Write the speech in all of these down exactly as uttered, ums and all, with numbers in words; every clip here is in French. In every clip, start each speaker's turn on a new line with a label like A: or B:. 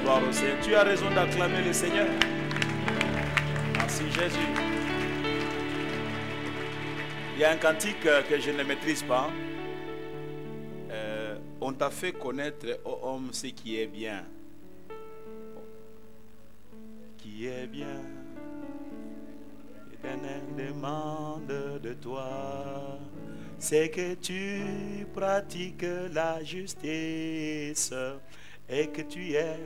A: Gloire au Seigneur. Tu as raison d'acclamer le Seigneur. Merci Jésus. Il y a un cantique que je ne maîtrise pas. Euh, on t'a fait connaître, ô homme, ce qui est bien. Qui est bien. L'Éternel demande de toi, c'est que tu pratiques la justice et que tu aies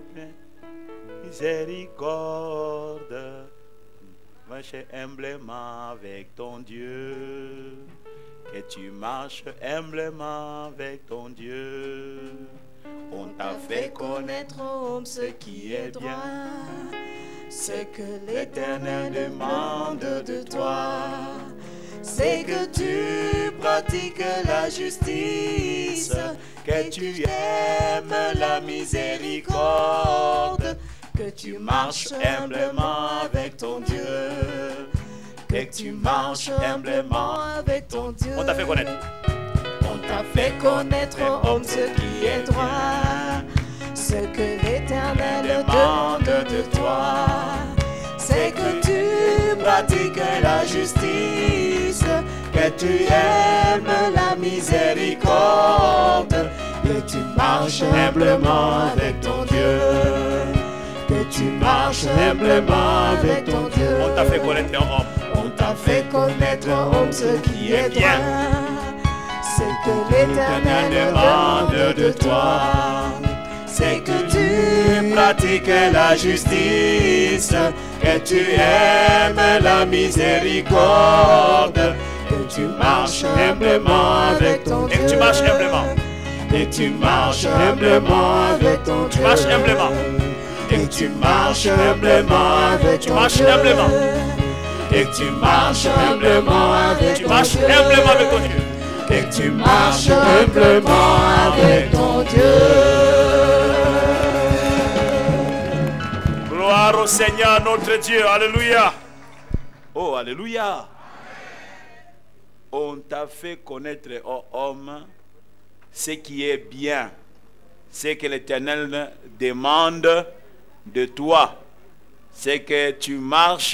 A: miséricorde. Marche humblement avec ton Dieu, que tu marches humblement avec ton Dieu. On t'a fait connaître, homme, ce qui est bien, ce que l'Éternel demande de toi, c'est que tu pratiques la justice, que tu aimes la miséricorde, que tu marches humblement avec ton Dieu, que tu marches humblement avec ton Dieu. On t'a fait connaître. On t'a fait connaître, homme, ce qui est droit, ce que l'Éternel demande de toi, c'est que tu pratiques la justice, que tu aimes la miséricorde, que tu marches humblement avec ton Dieu, que tu marches humblement avec ton Dieu. On t'a fait connaître, homme. On t'a fait connaître, homme, ce qui est bien, c'est que l'Éternel demande de toi, c'est que tu pratiques la justice, que tu aimes la miséricorde, que tu marches humblement avec ton Dieu, et que tu marches humblement, et tu marches humblement avec ton Dieu, tu marches humblement, et tu marches humblement avec ton Dieu, tu marches humblement, et tu marches humblement avec ton Dieu, tu marches humblement avec ton Dieu, et tu marches humblement avec ton Dieu. Gloire au Seigneur notre Dieu. Alléluia. Oh, alléluia. On t'a fait connaître, ô homme, ce qui est bien, ce que l'Éternel demande de toi, c'est que tu marches,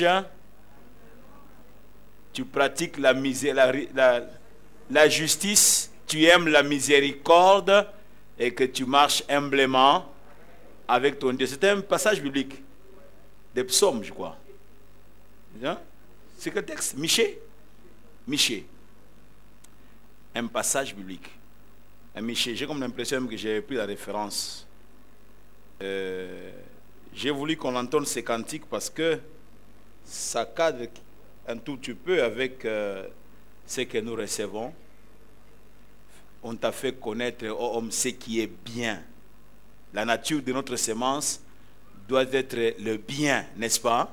A: tu pratiques la misère, la, la, la justice, tu aimes la miséricorde et que tu marches humblement avec ton Dieu. C'est un passage biblique des psaumes, je crois. Hein? C'est quel texte? Michée. Michée. Un passage biblique. Un Michée. J'ai comme l'impression que j'ai pris la référence. Euh, j'ai voulu qu'on entende ces cantiques parce que ça cadre un tout petit peu avec euh, ce que nous recevons. On t'a fait connaître, ô homme, ce qui est bien. La nature de notre semence doit être le bien, n'est-ce pas?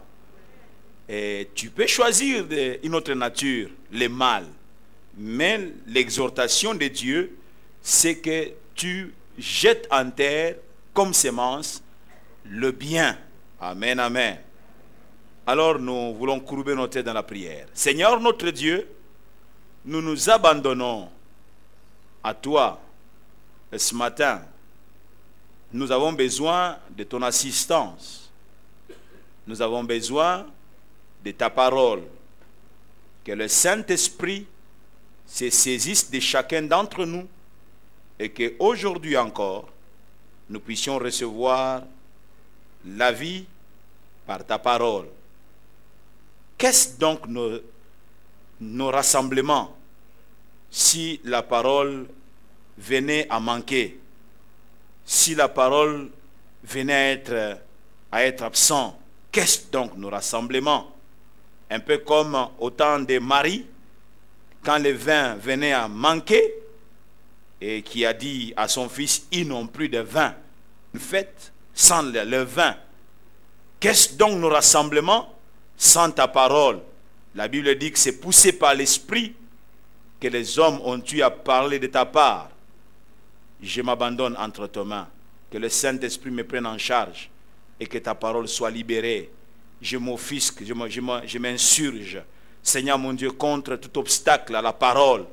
A: Et tu peux choisir de, une autre nature, le mal. Mais l'exhortation de Dieu, c'est que tu jettes en terre comme semence le bien. Amen, amen. Alors nous voulons courber nos têtes dans la prière. Seigneur notre Dieu, nous nous abandonnons à toi ce matin. Nous avons besoin de ton assistance. Nous avons besoin de ta parole. Que le Saint-Esprit se saisisse de chacun d'entre nous et qu'aujourd'hui encore, nous puissions recevoir la vie par ta parole. Qu'est-ce donc nos, nos rassemblements si la parole venait à manquer? Si la parole venait à être, à être absent, qu'est-ce donc nos rassemblements? Un peu comme au temps de Marie, quand le vin venait à manquer, et qui a dit à son fils, ils n'ont plus de vin. Une fête sans le, le vin. Qu'est-ce donc nos rassemblements sans ta parole? La Bible dit que c'est poussé par l'Esprit que les hommes ont eu à parler de ta part. Je m'abandonne entre tes mains. Que le Saint-Esprit me prenne en charge et que ta parole soit libérée. Je m'offusque, je m'insurge, Seigneur mon Dieu, contre tout obstacle à la parole.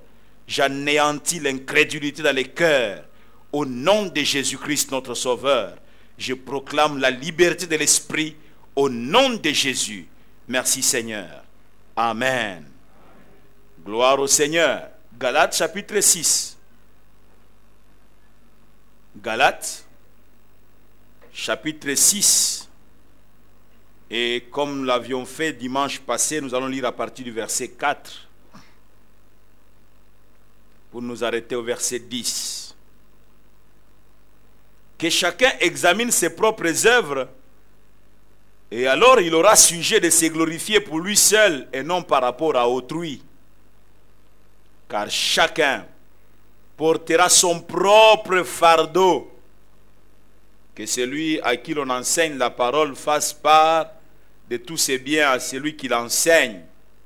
A: J'anéantis l'incrédulité dans les cœurs. Au nom de Jésus-Christ, notre Sauveur, Je proclame la liberté de l'esprit au nom de Jésus. Merci Seigneur. Amen. Gloire au Seigneur. Galates chapitre six. Galates chapitre six. Et comme nous l'avions fait dimanche passé, nous allons lire à partir du verset quatre. Pour nous arrêter au verset dix. Que chacun examine ses propres œuvres, et alors il aura sujet de se glorifier pour lui seul et non par rapport à autrui. Car chacun portera son propre fardeau. Que celui à qui l'on enseigne la parole fasse part de tous ses biens à celui qui l'enseigne.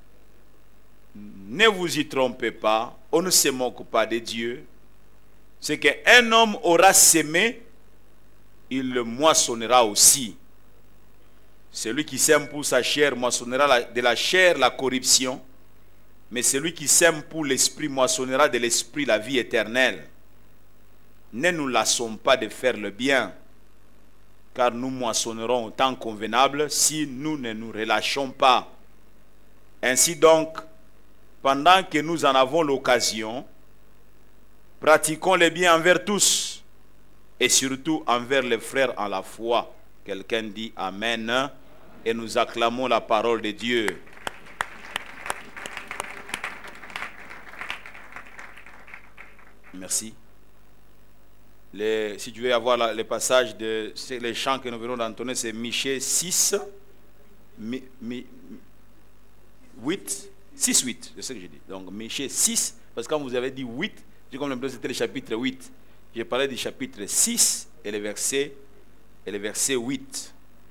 A: Ne vous y trompez pas, on ne se moque pas de Dieu. Ce qu'un homme aura sémé, il le moissonnera aussi. Celui qui sème pour sa chair moissonnera la, de la chair la corruption, mais celui qui sème pour l'esprit moissonnera de l'esprit la vie éternelle. Ne nous lassons pas de faire le bien, car nous moissonnerons au temps convenable si nous ne nous relâchons pas. Ainsi donc, pendant que nous en avons l'occasion, pratiquons le bien envers tous, et surtout envers les frères en la foi. Quelqu'un dit Amen, et nous acclamons la parole de Dieu. Merci. Les, si tu veux avoir la, les passages de les chants que nous venons d'entonner, c'est Michée six, mi, mi, huit, six, huit, c'est ce que j'ai dit. Donc Michée six, parce que quand vous avez dit huit, j'ai comme l'impression que c'était le chapitre huit. J'ai parlé du chapitre six et le verset, et le verset huit.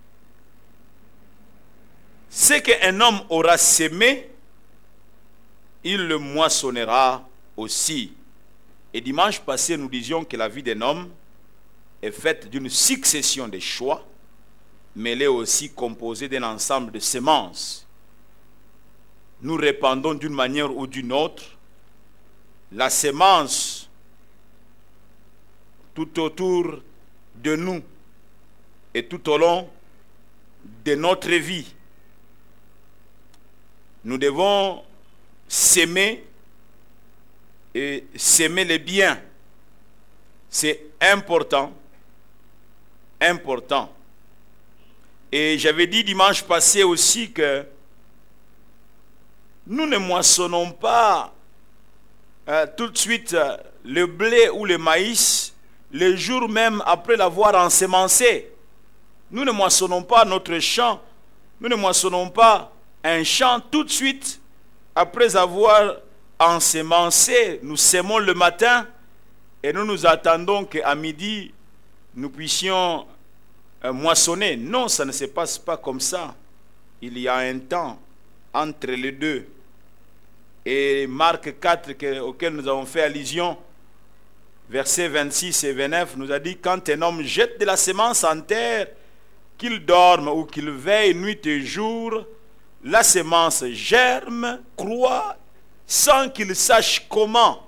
A: Ce qu'un homme aura sémé, il le moissonnera aussi. Et dimanche passé, nous disions que la vie d'un homme est faite d'une succession de choix, mais elle est aussi composée d'un ensemble de semences. Nous répandons d'une manière ou d'une autre la semence tout autour de nous et tout au long de notre vie. Nous devons s'aimer et s'aimer les biens. C'est important, important. Et j'avais dit dimanche passé aussi que nous ne moissonnons pas euh, tout de suite euh, le blé ou le maïs le jour même après l'avoir ensemencé. Nous ne moissonnons pas notre champ, nous ne moissonnons pas un champ tout de suite après avoir ensemencé. Nous sémons le matin et nous nous attendons qu'à midi nous puissions euh, moissonner. Non, ça ne se passe pas comme ça. Il y a un temps entre les deux. Et Marc quatre, que, auquel nous avons fait allusion, versets vingt-six et vingt-neuf, nous a dit: quand un homme jette de la semence en terre, qu'il dorme ou qu'il veille nuit et jour, la semence germe, croît, sans qu'il sache comment.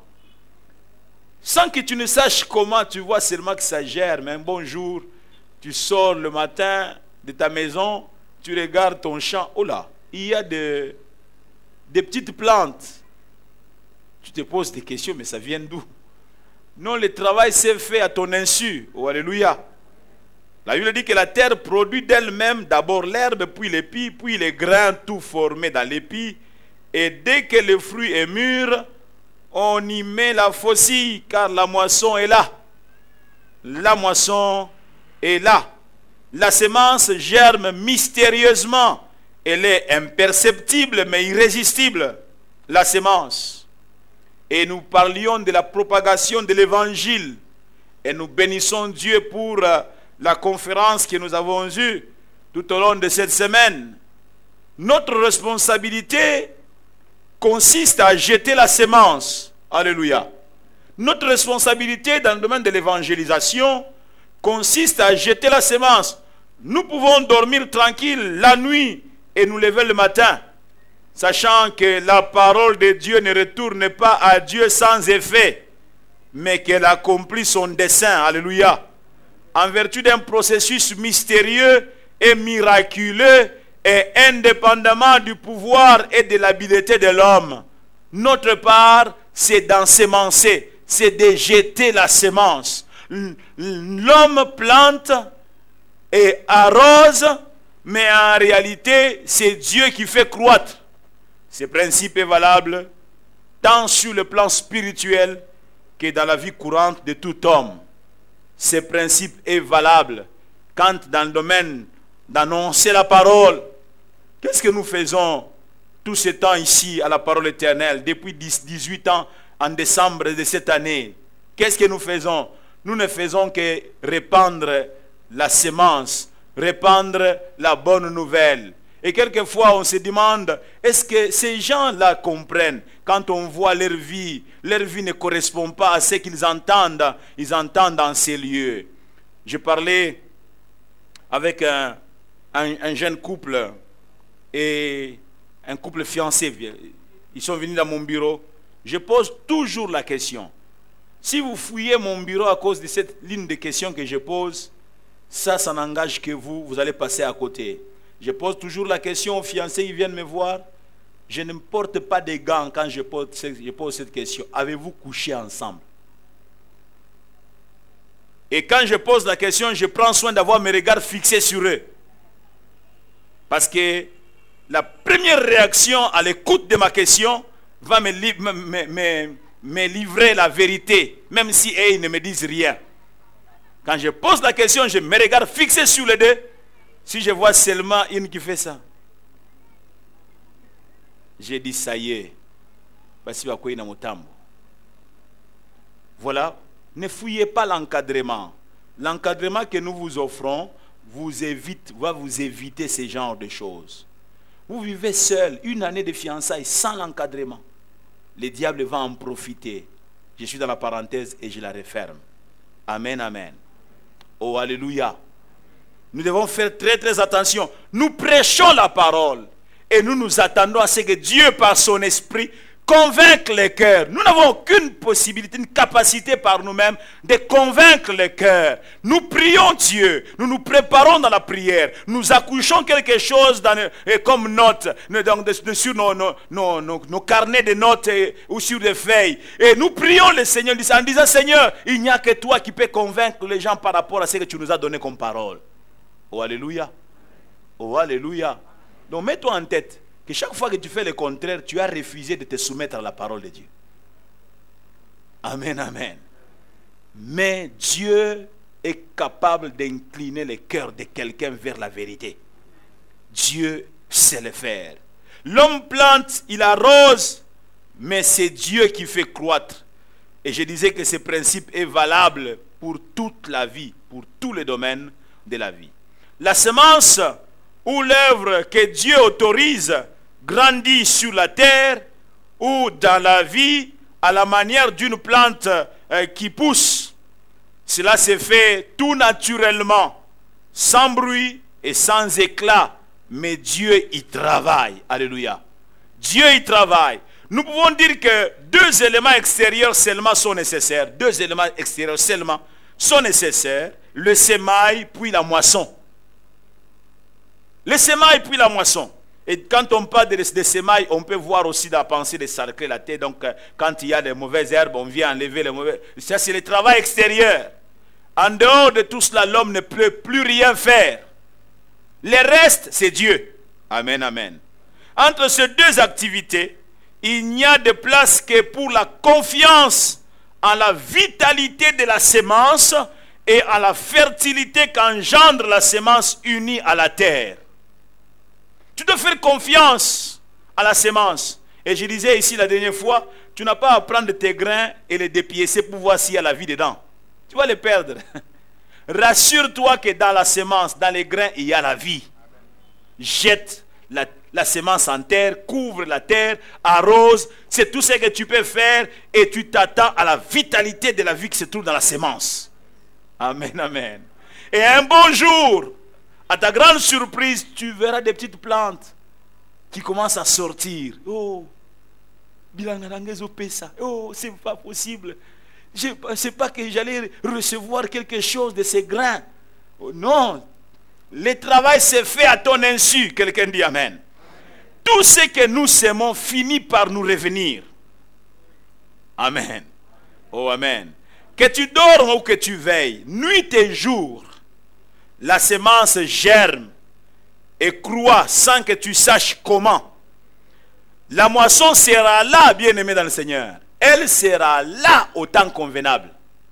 A: Sans que tu ne saches comment, tu vois seulement que ça germe. Un bon jour, tu sors le matin de ta maison, tu regardes ton champ, oh là, il y a de, des petites plantes. Tu te poses des questions, mais ça vient d'où? Non, le travail s'est fait à ton insu. Oh, alléluia. La Bible dit que la terre produit d'elle-même d'abord l'herbe, puis l'épi, puis les grains tout formés dans l'épi. Et dès que le fruit est mûr, on y met la faucille, car la moisson est là. La moisson est là. La semence germe mystérieusement. Elle est imperceptible mais irrésistible, la semence. Et nous parlions de la propagation de l'évangile. Et nous bénissons Dieu pour la conférence que nous avons eue tout au long de cette semaine. Notre responsabilité consiste à jeter la semence. Alléluia. Notre responsabilité dans le domaine de l'évangélisation consiste à jeter la semence. Nous pouvons dormir tranquille la nuit et nous lever le matin, sachant que la parole de Dieu ne retourne pas à Dieu sans effet, mais qu'elle accomplit son dessein. Alléluia. en vertu d'un processus mystérieux et miraculeux et indépendamment du pouvoir et de l'habileté de l'homme. Notre part, c'est d'ensemencer, c'est de jeter la semence. L'homme plante et arrose, mais en réalité, c'est Dieu qui fait croître. Ce principe est valable tant sur le plan spirituel que dans la vie courante de tout homme. Ce principe est valable quand dans le domaine d'annoncer la parole. Qu'est-ce que nous faisons tout ce temps ici à la parole éternelle, depuis dix-huit ans en décembre de cette année? Qu'est-ce que nous faisons? Nous ne faisons que répandre la semence, répandre la bonne nouvelle. Et quelquefois on se demande, est-ce que ces gens-là comprennent? Quand on voit leur vie, leur vie ne correspond pas à ce qu'ils entendent, ils entendent dans ces lieux. Je parlais avec un, un, un jeune couple et un couple fiancé. Ils sont venus dans mon bureau. Je pose toujours la question. Si vous fouillez mon bureau à cause de cette ligne de questions que je pose, ça, ça n'engage que vous, vous allez passer à côté. Je pose toujours la question aux fiancés, ils viennent me voir. Je ne porte pas de gants quand je pose, je pose cette question. Avez-vous couché ensemble? Et quand je pose la question, je prends soin d'avoir mes regards fixés sur eux. Parce que la première réaction à l'écoute de ma question va me, me, me, me, me livrer la vérité, même si eux, ils ne me disent rien. Quand je pose la question, je me regarde fixé sur les deux. Si je vois seulement une qui fait ça, j'ai dit ça y est. Voilà, ne fouillez pas l'encadrement. L'encadrement que nous vous offrons vous évite, va vous éviter ce genre de choses. Vous vivez seul une année de fiançailles sans l'encadrement. Le diable va en profiter. Je suis dans la parenthèse et je la referme. Amen, amen. Oh, alléluia. Nous devons faire très très attention. Nous prêchons la parole et nous nous attendons à ce que Dieu, par son esprit, convainque les cœurs. Nous n'avons aucune possibilité, une capacité par nous-mêmes de convaincre les cœurs. Nous prions Dieu, nous nous préparons dans la prière, nous accouchons quelque chose dans, et comme note dans, de, de, sur nos, nos, nos, nos, nos carnets de notes et, ou sur des feuilles. Et nous prions le Seigneur en disant, Seigneur, il n'y a que toi qui peux convaincre les gens par rapport à ce que tu nous as donné comme parole. Oh, alléluia. Oh, alléluia. Donc mets-toi en tête que chaque fois que tu fais le contraire, tu as refusé de te soumettre à la parole de Dieu. Amen, amen. Mais Dieu est capable d'incliner le cœur de quelqu'un vers la vérité. Dieu sait le faire. L'homme plante, il arrose, mais c'est Dieu qui fait croître. Et je disais que ce principe est valable pour toute la vie, pour tous les domaines de la vie. La semence ou l'œuvre que Dieu autorise grandit sur la terre ou dans la vie à la manière d'une plante euh, qui pousse. Cela se fait tout naturellement, sans bruit et sans éclat, mais Dieu y travaille. Alléluia. Dieu y travaille. Nous pouvons dire que deux éléments extérieurs seulement sont nécessaires. Deux éléments extérieurs seulement sont nécessaires. Le semail puis la moisson. Le semail puis la moisson. Et quand on parle de, de semailles, on peut voir aussi dans la pensée de sarcler la terre. Donc, quand il y a des mauvaises herbes, on vient enlever les mauvaises. Ça, c'est le travail extérieur. En dehors de tout cela, l'homme ne peut plus rien faire. Le reste, c'est Dieu. Amen, amen. Entre ces deux activités, il n'y a de place que pour la confiance en la vitalité de la semence et en la fertilité qu'engendre la semence unie à la terre. Tu dois faire confiance à la semence. Et je disais ici la dernière fois, tu n'as pas à prendre tes grains et les dépiécer pour voir s'il y a la vie dedans. Tu vas les perdre. Rassure-toi que dans la semence, dans les grains, il y a la vie. Jette la, la semence en terre, couvre la terre, arrose. C'est tout ce que tu peux faire et tu t'attends à la vitalité de la vie qui se trouve dans la semence. Amen, amen. Et un bon jour, à ta grande surprise, tu verras des petites plantes qui commencent à sortir. Oh, oh, c'est pas possible. je ne pensais pas que j'allais recevoir quelque chose de ces grains. Oh, non. Le travail s'est fait à ton insu. Quelqu'un dit amen. Amen. Tout ce que nous semons finit par nous revenir. Amen. Oh, amen. Que tu dormes ou que tu veilles, nuit et jour, la semence germe et croît sans que tu saches comment. La moisson sera là, bien-aimé dans le Seigneur. Elle sera là au temps convenable.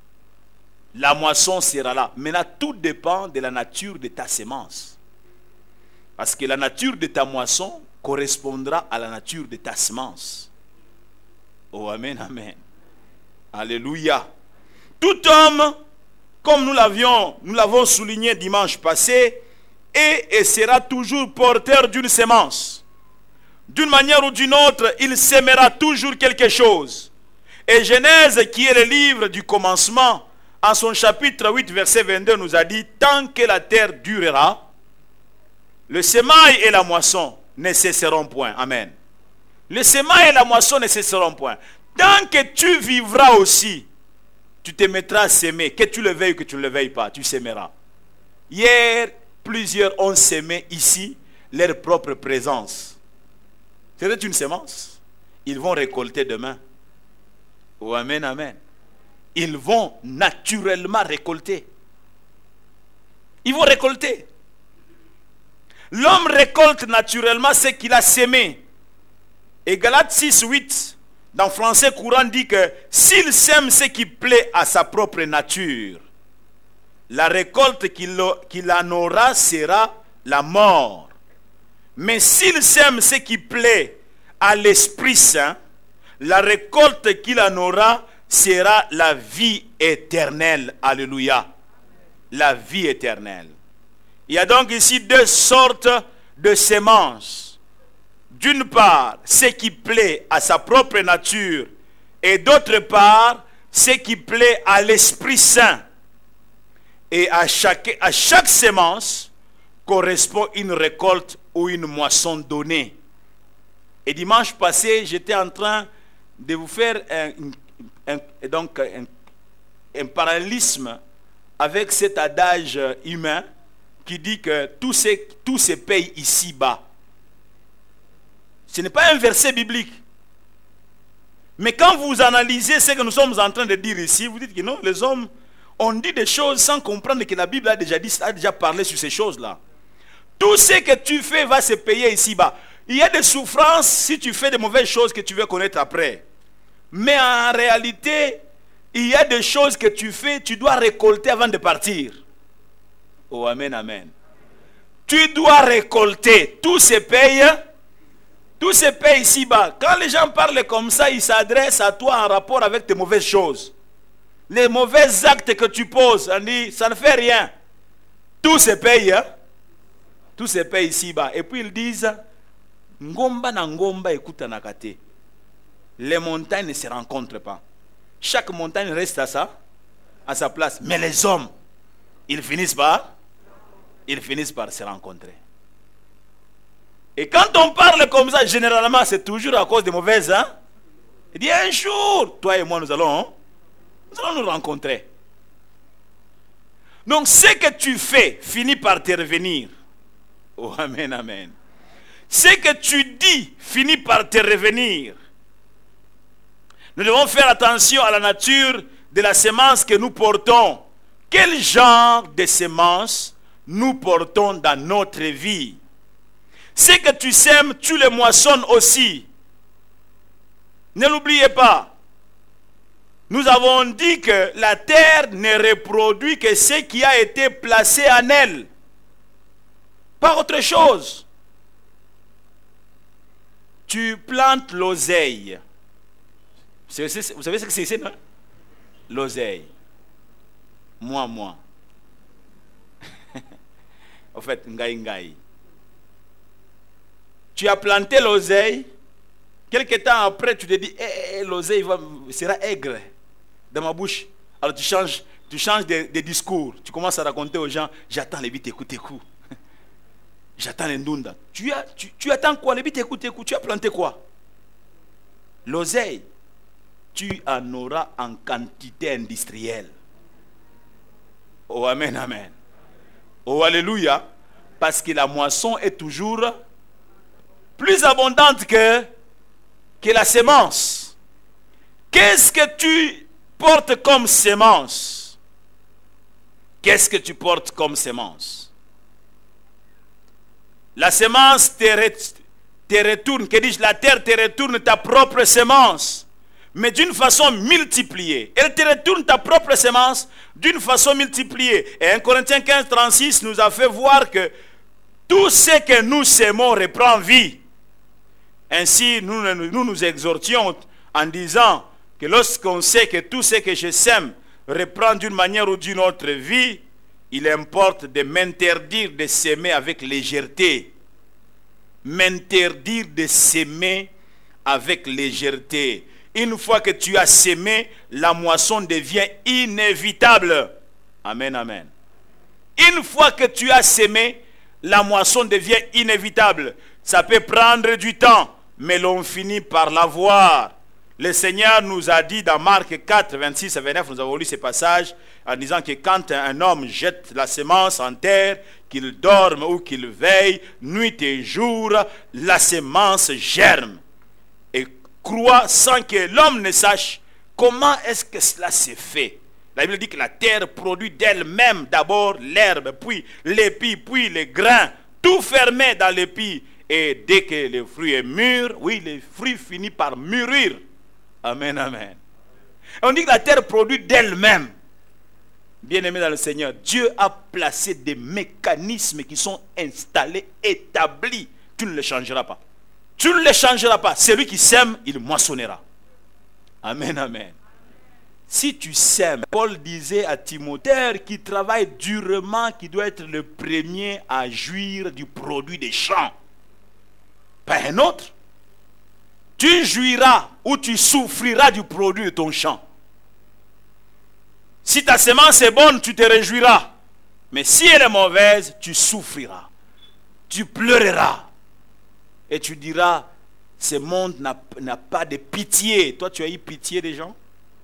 A: La moisson sera là. Maintenant, tout dépend de la nature de ta semence. Parce que la nature de ta moisson correspondra à la nature de ta semence. Oh, amen, amen. Alléluia. Tout homme, comme nous l'avions, nous l'avons souligné dimanche passé, est et sera toujours porteur d'une semence. D'une manière ou d'une autre, il sèmera toujours quelque chose. Et Genèse, qui est le livre du commencement, en son chapitre huit, verset vingt-deux, nous a dit, tant que la terre durera, le semail et la moisson ne cesseront point. Amen. Le semail et la moisson ne cesseront point. Tant que tu vivras aussi, tu te mettras à s'aimer. Que tu le veuilles ou que tu ne le veuilles pas, tu s'aimeras. Hier, plusieurs ont sémé ici leur propre présence. C'était une semence. Ils vont récolter demain. Oh, amen, amen. Ils vont naturellement récolter. Ils vont récolter. L'homme récolte naturellement ce qu'il a sémé. Et Galates six, huit, dans français courant, dit que s'il sème ce qui plaît à sa propre nature, la récolte qu'il qu'il en aura sera la mort. Mais s'il sème ce qui plaît à l'Esprit Saint, la récolte qu'il en aura sera la vie éternelle. Alléluia. La vie éternelle. Il y a donc ici deux sortes de semences. D'une part, ce qui plaît à sa propre nature, et d'autre part, ce qui plaît à l'Esprit Saint. Et à chaque, à chaque semence correspond une récolte ou une moisson donnée. Et dimanche passé, j'étais en train de vous faire un, un, un, donc un, un parallélisme avec cet adage humain qui dit que tout se, tout se paye ici-bas. Ce n'est pas un verset biblique. Mais quand vous analysez ce que nous sommes en train de dire ici, vous dites que non, les hommes ont dit des choses sans comprendre que la Bible a déjà dit, a déjà parlé sur ces choses-là. Tout ce que tu fais va se payer ici-bas. Il y a des souffrances si tu fais de mauvaises choses que tu veux connaître après. Mais en réalité, il y a des choses que tu fais, tu dois récolter avant de partir. Oh, amen, amen. Tu dois récolter. Tout se paye. Tout se paye ici-bas. Quand les gens parlent comme ça, ils s'adressent à toi en rapport avec tes mauvaises choses. Les mauvais actes que tu poses, on dit, ça ne fait rien. Tout se paye. Hein? Tout se paye ici-bas. Et puis ils disent, Ngomba na ngomba ekuta nakate. Les montagnes ne se rencontrent pas. Chaque montagne reste à sa, à sa place. Mais les hommes, ils finissent par, ils finissent par se rencontrer. Et quand on parle comme ça, généralement, c'est toujours à cause de mauvaises. Hein? Il dit un jour, toi et moi, nous allons, hein? nous allons nous rencontrer. Donc, ce que tu fais finit par te revenir. Oh, amen, amen. Ce que tu dis finit par te revenir. Nous devons faire attention à la nature de la semence que nous portons. Quel genre de semence nous portons dans notre vie? Ce que tu sèmes, tu le moissonnes aussi. Ne l'oubliez pas. Nous avons dit que la terre ne reproduit que ce qui a été placé en elle. Pas autre chose. Tu plantes l'oseille. Vous savez ce que c'est, non? L'oseille. Moi, moi. En fait, ngai ngai. Tu as planté l'oseille. Quelque temps après, tu te dis, eh, eh, l'oseille va, sera aigre dans ma bouche. Alors tu changes, tu changes de, de discours. Tu commences à raconter aux gens, j'attends les bites, écoute, écoute. J'attends les ndunda. Tu, as, tu, tu attends quoi? Les bites, écoute, écoute. Tu as planté quoi? L'oseille. tu en auras en quantité industrielle. Oh, amen, amen. Oh, alléluia. Parce que la moisson est toujours plus abondante que, que la sémence. Qu'est-ce que tu portes comme sémence? Qu'est-ce que tu portes comme sémence? La sémence te, re, te retourne, que dis-je, la terre te retourne ta propre sémence, mais d'une façon multipliée. Elle te retourne ta propre sémence d'une façon multipliée. Et un Corinthiens quinze, trente-six nous a fait voir que tout ce que nous sémons reprend vie. Ainsi, nous nous, nous nous exhortions en disant que lorsqu'on sait que tout ce que je sème reprend d'une manière ou d'une autre vie, il importe de m'interdire de s'aimer avec légèreté. M'interdire de s'aimer avec légèreté. Une fois que tu as sémé, la moisson devient inévitable. Amen, amen. Une fois que tu as sémé, la moisson devient inévitable. Ça peut prendre du temps, mais l'on finit par l'avoir. Le Seigneur nous a dit dans Marc quatre, vingt-six et vingt-neuf, nous avons lu ce passage, en disant que quand un homme jette la semence en terre, qu'il dorme ou qu'il veille, nuit et jour, la semence germe et croît sans que l'homme ne sache comment est-ce que cela s'est fait. La Bible dit que la terre produit d'elle-même d'abord l'herbe, puis l'épi, puis les grains, tout fermé dans l'épi. Et dès que le fruit est mûr, oui, le fruit finit par mûrir. Amen, amen. On dit que la terre produit d'elle-même. Bien-aimé dans le Seigneur, Dieu a placé des mécanismes qui sont installés, établis. Tu ne les changeras pas. Tu ne les changeras pas. Celui qui sème, il moissonnera. Amen, amen. Si tu sèmes, Paul disait à Timothée qui travaille durement, qui doit être le premier à jouir du produit des champs. Pas un autre. Tu jouiras ou tu souffriras du produit de ton champ. Si ta semence est bonne, tu te réjouiras. Mais si elle est mauvaise, tu souffriras. Tu pleureras. Et tu diras, ce monde n'a, n'a pas de pitié. Toi, tu as eu pitié des gens?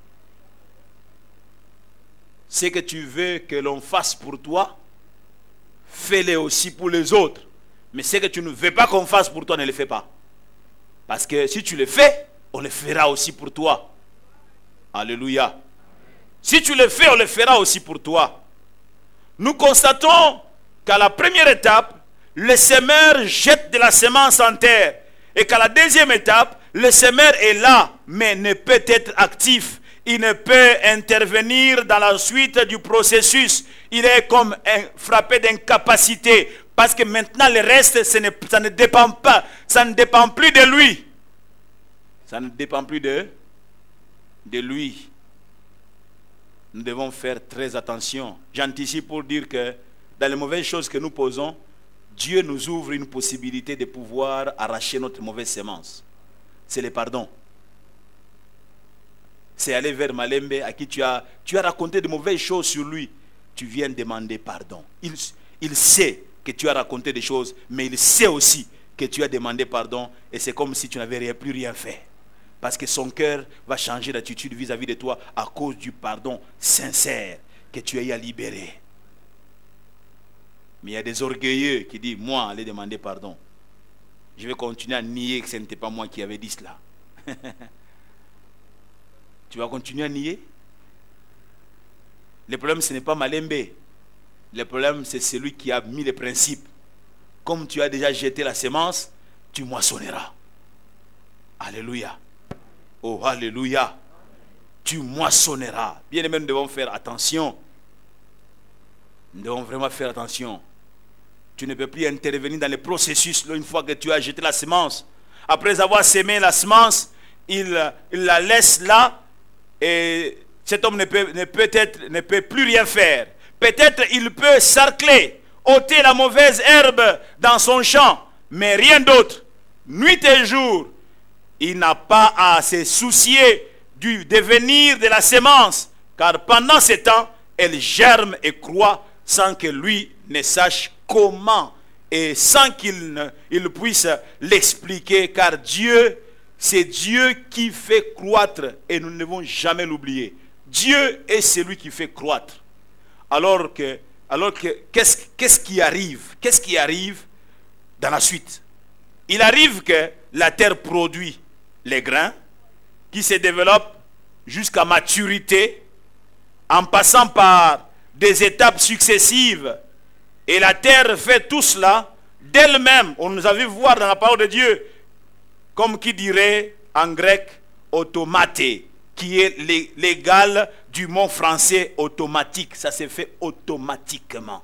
A: Ce que tu veux que l'on fasse pour toi, fais-le aussi pour les autres. Mais ce que tu ne veux pas qu'on fasse pour toi, ne le fais pas. Parce que si tu le fais, on le fera aussi pour toi. Alléluia. Si tu le fais, on le fera aussi pour toi. Nous constatons qu'à la première étape, le semeur jette de la semence en terre. Et qu'à la deuxième étape, le semeur est là, mais ne peut être actif. Il ne peut intervenir dans la suite du processus. Il est comme un, frappé d'incapacité. Parce que maintenant, le reste, ce ne, ça ne dépend pas. Ça ne dépend plus de lui. Ça ne dépend plus de, de lui. Nous devons faire très attention. J'anticipe pour dire que dans les mauvaises choses que nous posons, Dieu nous ouvre une possibilité de pouvoir arracher notre mauvaise semence. C'est le pardon. C'est aller vers Malembe à qui tu as, tu as raconté de mauvaises choses sur lui. Tu viens demander pardon. Il, il sait que tu as raconté des choses, mais il sait aussi que tu as demandé pardon et c'est comme si tu n'avais rien, plus rien fait. Parce que son cœur va changer d'attitude vis-à-vis de toi à cause du pardon sincère que tu as eu à libérer. Mais il y a des orgueilleux qui disent, moi, allez demander pardon. Je vais continuer à nier que ce n'était pas moi qui avais dit cela. Tu vas continuer à nier? Le problème, ce n'est pas Malembe. Le problème, c'est celui qui a mis les principes. Comme tu as déjà jeté la semence, tu moissonneras. Alléluia. Oh, alléluia. Tu moissonneras. Bien aimé, nous devons faire attention. Nous devons vraiment faire attention. Tu ne peux plus intervenir dans le processus une fois que tu as jeté la semence. Après avoir sémé la semence, il, il la laisse là et cet homme ne peut, ne peut être, ne peut plus rien faire. Peut-être il peut sarcler, ôter la mauvaise herbe dans son champ, mais rien d'autre. Nuit et jour, il n'a pas à se soucier du devenir de la semence, car pendant ce temps, elle germe et croît sans que lui ne sache comment et sans qu'il ne, il puisse l'expliquer, car Dieu c'est Dieu qui fait croître et nous ne devons jamais l'oublier. Dieu est celui qui fait croître. Alors que, alors que qu'est-ce, qu'est-ce qui arrive? Qu'est-ce qui arrive dans la suite? Il arrive que la terre produit les grains qui se développent jusqu'à maturité en passant par des étapes successives. Et la terre fait tout cela d'elle-même. On nous a vu voir dans la parole de Dieu, comme qui dirait en grec, automate, qui est l'égal du mot français automatique. Ça se fait automatiquement.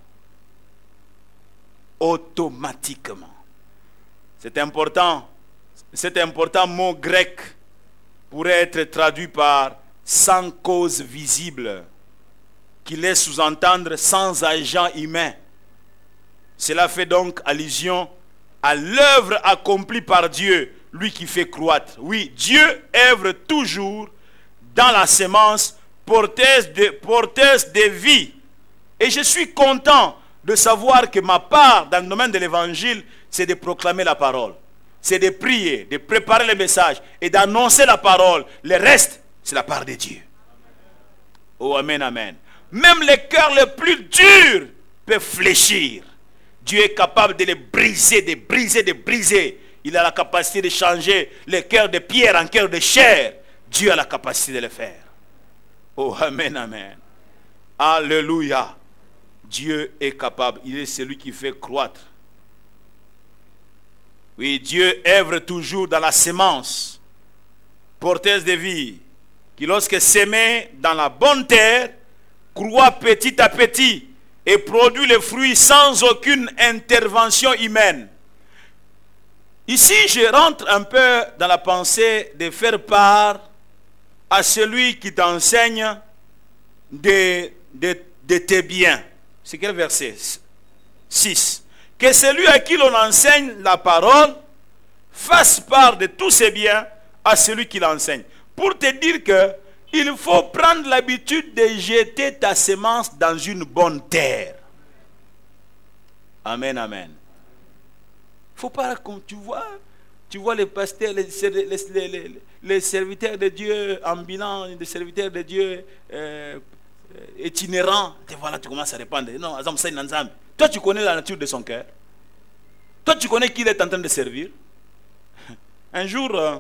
A: Automatiquement. C'est important. Cet important mot grec pourrait être traduit par sans cause visible, qui laisse sous-entendre sans agent humain. Cela fait donc allusion à l'œuvre accomplie par Dieu, lui qui fait croître. Oui, Dieu œuvre toujours dans la sémence porteuse de, porteuse de vie. Et je suis content de savoir que ma part dans le domaine de l'évangile, c'est de proclamer la parole. C'est de prier, de préparer le message et d'annoncer la parole. Le reste, c'est la part de Dieu. Oh, amen, amen. Même les cœurs les plus durs peuvent fléchir. Dieu est capable de les briser, de briser, de briser. Il a la capacité de changer les cœurs de pierre en cœurs de chair. Dieu a la capacité de le faire. Oh, amen, amen. Alléluia. Dieu est capable. Il est celui qui fait croître. Oui, Dieu œuvre toujours dans la sémence porteuse de vie, qui lorsque sémée dans la bonne terre, croît petit à petit et produit les fruits sans aucune intervention humaine. Ici, je rentre un peu dans la pensée de faire part à celui qui t'enseigne de, de, de tes biens. C'est quel verset? six. Que celui à qui l'on enseigne la parole fasse part de tous ses biens à celui qui l'enseigne. Pour te dire que il faut prendre l'habitude de jeter ta semence dans une bonne terre. Amen, amen. Il ne faut pas, comme tu vois, tu vois les pasteurs, les, les, les, les, les serviteurs de Dieu ambulants, les serviteurs de Dieu euh, itinérants. Et voilà, tu commences à répandre. Non, toi, tu connais la nature de son cœur. Toi, tu connais qui il est en train de servir. Un jour, euh,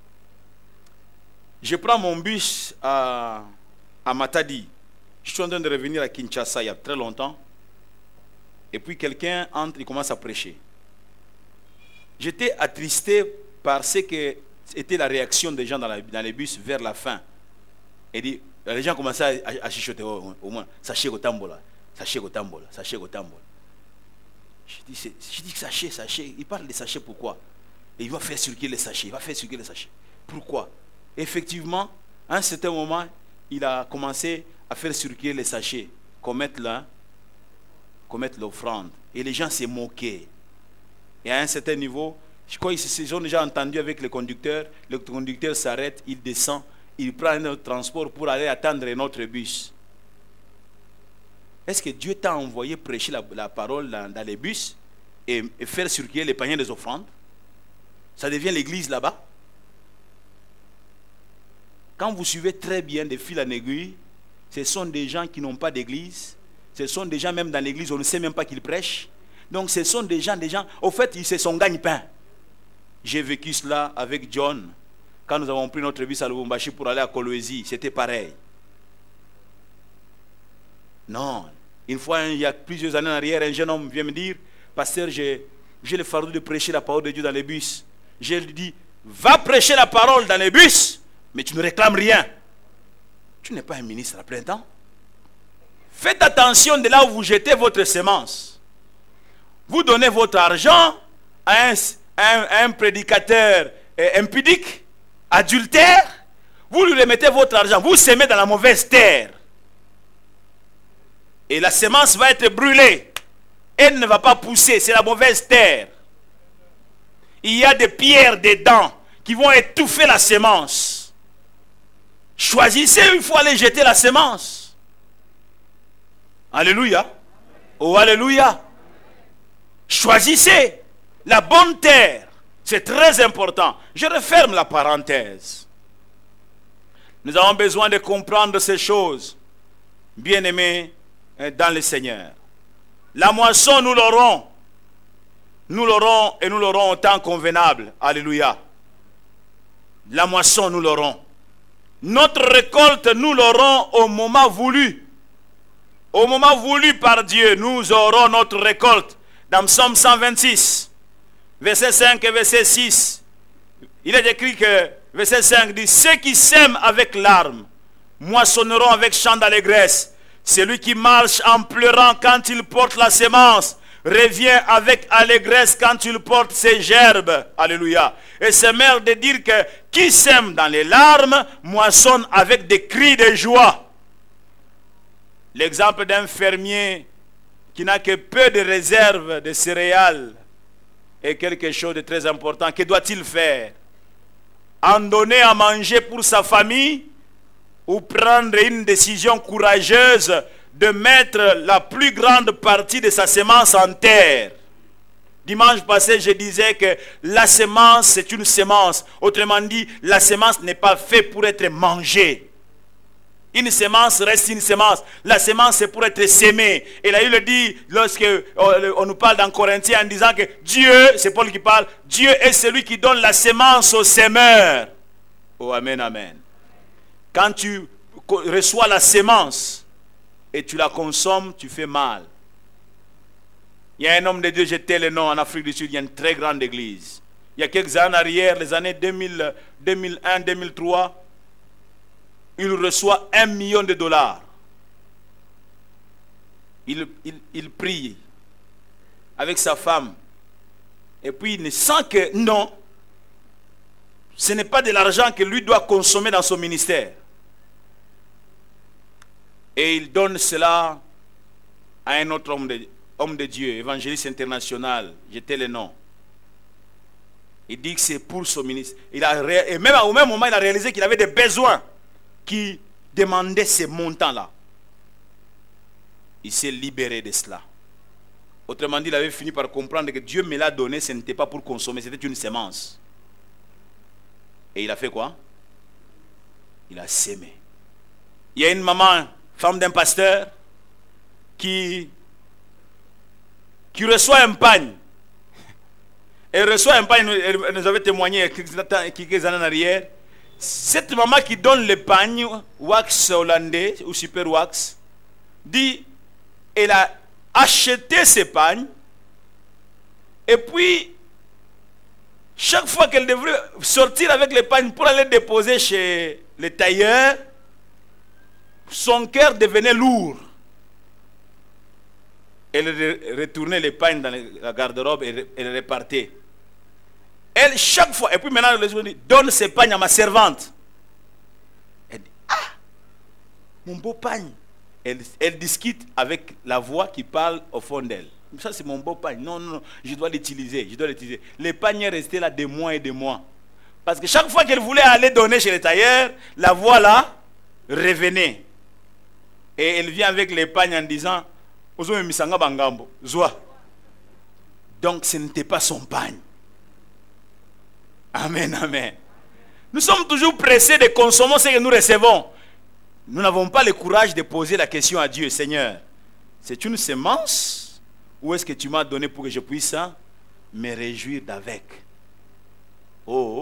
A: je prends mon bus à, à Matadi. Je suis en train de revenir à Kinshasa il y a très longtemps. Et puis quelqu'un entre, il commence à prêcher. J'étais attristé par ce que était la réaction des gens dans, la, dans les bus vers la fin. Et dit, les gens commençaient à, à, à chuchoter au, au moins. Sachez au tambola, sachez au tambola, sachez au tambola. Je dis, je dis sachez, sachez. Il parle de sachets, pourquoi? Et il va faire circuler les sachets. Il va faire circuler les sachets. Pourquoi? Effectivement, à un certain moment, il a commencé à faire circuler les sachets, commettre la, commettre l'offrande. Et les gens s'est moqués. Et à un certain niveau, quand ils se sont déjà entendus avec le conducteur, le conducteur s'arrête, il descend, il prend un autre transport pour aller attendre un autre bus. Est-ce que Dieu t'a envoyé prêcher la, la parole dans, dans les bus et, et faire circuler les paniers des offrandes? Ça devient l'église là-bas. Quand vous suivez très bien de fil en aiguille, ce sont des gens qui n'ont pas d'église. Ce sont des gens, même dans l'église, on ne sait même pas qu'ils prêchent. Donc ce sont des gens, des gens, au fait, ils se sont gagne-pain. J'ai vécu cela avec John. Quand nous avons pris notre bus à Lubumbashi pour aller à Kolwezi, c'était pareil. Non. Une fois, il y a plusieurs années en arrière, un jeune homme vient me dire, pasteur, j'ai, j'ai le fardeau de prêcher la parole de Dieu dans les bus. Je lui dis, va prêcher la parole dans les bus, mais tu ne réclames rien. Tu n'es pas un ministre à plein temps. Faites attention de là où vous jetez votre semence. Vous donnez votre argent à un, à un, à un prédicateur impudique, adultère, vous lui remettez votre argent, vous semez dans la mauvaise terre. Et la semence va être brûlée. Elle ne va pas pousser, c'est la mauvaise terre. Il y a des pierres dedans qui vont étouffer la semence. Choisissez une fois aller jeter la semence. Alléluia. Oh, alléluia. Choisissez la bonne terre. C'est très important. Je referme la parenthèse. Nous avons besoin de comprendre ces choses, bien-aimés dans le Seigneur. La moisson, nous l'aurons. Nous l'aurons et nous l'aurons au temps convenable. Alléluia. La moisson, nous l'aurons. Notre récolte, nous l'aurons au moment voulu. Au moment voulu par Dieu, nous aurons notre récolte. Dans Psaume cent vingt-six, verset cinq et verset six, il est écrit que, verset cinq dit, ceux qui sèment avec larmes moissonneront avec chant d'allégresse. Celui qui marche en pleurant quand il porte la sémence revient avec allégresse quand il porte ses gerbes. Alléluia. Et c'est mère de dire que qui sème dans les larmes moissonne avec des cris de joie. L'exemple d'un fermier qui n'a que peu de réserves de céréales est quelque chose de très important. Que doit-il faire? En donner à manger pour sa famille ou prendre une décision courageuse de mettre la plus grande partie de sa semence en terre? Dimanche passé, je disais que la semence, c'est une semence. Autrement dit, la semence n'est pas faite pour être mangée. Une semence reste une semence. La semence, c'est pour être sémée. Et là, il le dit, lorsque on nous parle dans Corinthiens en disant que Dieu, c'est Paul qui parle, Dieu est celui qui donne la semence au semeur. Oh, amen, amen. Quand tu reçois la semence et tu la consommes, tu fais mal. Il y a un homme de Dieu, j'ai tel le nom en Afrique du Sud, il y a une très grande église. Il y a quelques années en arrière, les années deux mille, deux mille un, deux mille trois, il reçoit un million de dollars. Il, il, il prie avec sa femme. Et puis il ne sent que non, ce n'est pas de l'argent que lui doit consommer dans son ministère. Et il donne cela à un autre homme de, homme de Dieu, évangéliste international, j'étais le nom. Il dit que c'est pour son ministère. Il a, et même au même moment, il a réalisé qu'il avait des besoins qui demandaient ces montants-là. Il s'est libéré de cela. Autrement dit, il avait fini par comprendre que Dieu me l'a donné, ce n'était pas pour consommer, c'était une semence. Et il a fait quoi? Il a sémé. Il y a une maman, femme d'un pasteur, qui, qui reçoit un pagne. Elle reçoit un pagne, elle nous avait témoigné quelques années en arrière. Cette maman qui donne le pagne, wax hollandais ou super wax, dit, elle a acheté ce pagne, et puis, chaque fois qu'elle devrait sortir avec le pagne pour aller déposer chez le tailleur, son cœur devenait lourd. Elle retournait les pagnes dans la garde-robe et elle repartait. Elle, chaque fois, et puis maintenant, elle dit, donne ces pagnes à ma servante. Elle dit, ah, mon beau pagne. Elle, elle discute avec la voix qui parle au fond d'elle. Ça, c'est mon beau pagne. Non, non, non, je dois l'utiliser, je dois l'utiliser. Le pagne est resté là des mois et des mois. Parce que chaque fois qu'elle voulait aller donner chez le tailleur, la voix là revenait. Et elle vient avec les pagnes en disant, donc ce n'était pas son pagne. Amen, amen. Nous sommes toujours pressés de consommer ce que nous recevons. Nous n'avons pas le courage de poser la question à Dieu. Seigneur, c'est une semence ou est-ce que tu m'as donné pour que je puisse me réjouir d'avec? Oh.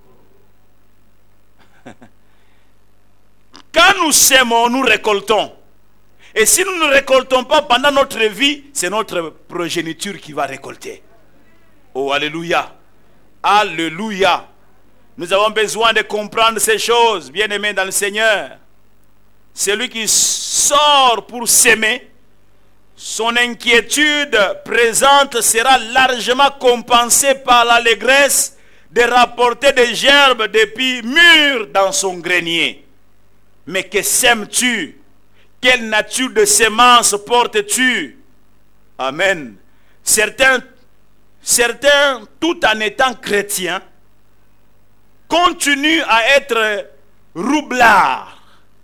A: Quand nous sémons, nous récoltons. Et si nous ne récoltons pas pendant notre vie, c'est notre progéniture qui va récolter. Oh, alléluia. Alléluia. Nous avons besoin de comprendre ces choses, bien-aimés dans le Seigneur. Celui qui sort pour s'aimer, son inquiétude présente sera largement compensée par l'allégresse de rapporter des gerbes d'épis mûrs dans son grenier. Mais que sèmes-tu? Quelle nature de semence portes-tu? Amen. Certains, certains, tout en étant chrétiens, continuent à être roublards,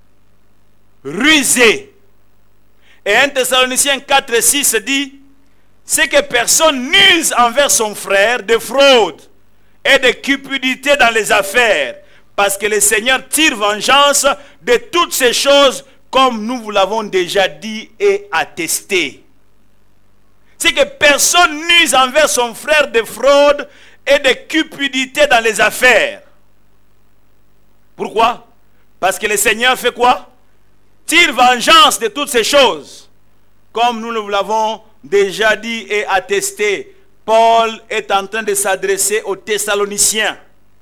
A: rusés. Et un Thessaloniciens quatre six dit, c'est que personne n'use envers son frère de fraude, et de cupidité dans les affaires, parce que le Seigneur tire vengeance de toutes ces choses, comme nous vous l'avons déjà dit et attesté. C'est que personne n'use envers son frère de fraude et de cupidité dans les affaires. Pourquoi? Parce que le Seigneur fait quoi? Tire vengeance de toutes ces choses, comme nous vous l'avons déjà dit et attesté. Paul est en train de s'adresser aux Thessaloniciens.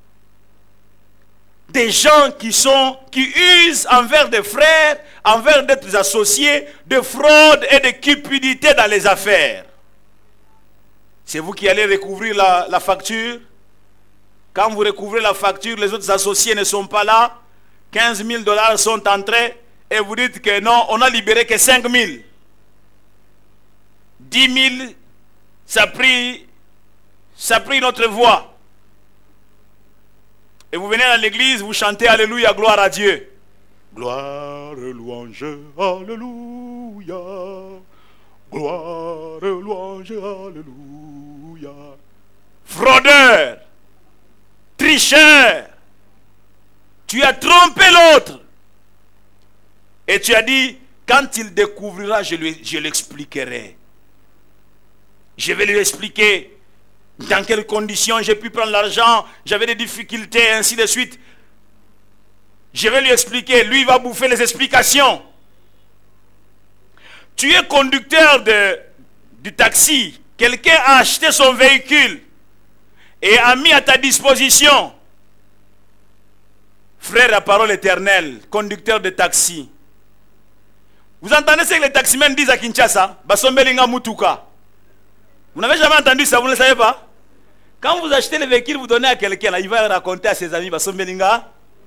A: Des gens qui sont, qui usent envers des frères, envers d'autres associés, de fraude et de cupidité dans les affaires. C'est vous qui allez recouvrir la, la facture. Quand vous recouvrez la facture, les autres associés ne sont pas là. quinze mille dollars sont entrés et vous dites que non, on n'a libéré que cinq mille. dix mille, ça a pris, ça a pris notre voix. Et vous venez à l'église, vous chantez Alléluia, gloire à Dieu. Gloire, louange, Alléluia. Gloire, louange, Alléluia. Fraudeur, tricheur, tu as trompé l'autre. Et tu as dit, quand il découvrira, je lui, je l'expliquerai. Je vais lui expliquer dans quelles conditions j'ai pu prendre l'argent, j'avais des difficultés, ainsi de suite. Je vais lui expliquer, lui il va bouffer les explications. Tu es conducteur de, du taxi, quelqu'un a acheté son véhicule et a mis à ta disposition. Frère, la parole éternelle, conducteur de taxi. Vous entendez ce que les taximens disent à Kinshasa? Basombelinga Mutuka. Vous n'avez jamais entendu ça, vous ne le savez pas? Quand vous achetez le véhicule, vous donnez à quelqu'un, il va raconter à ses amis, Basombelinga.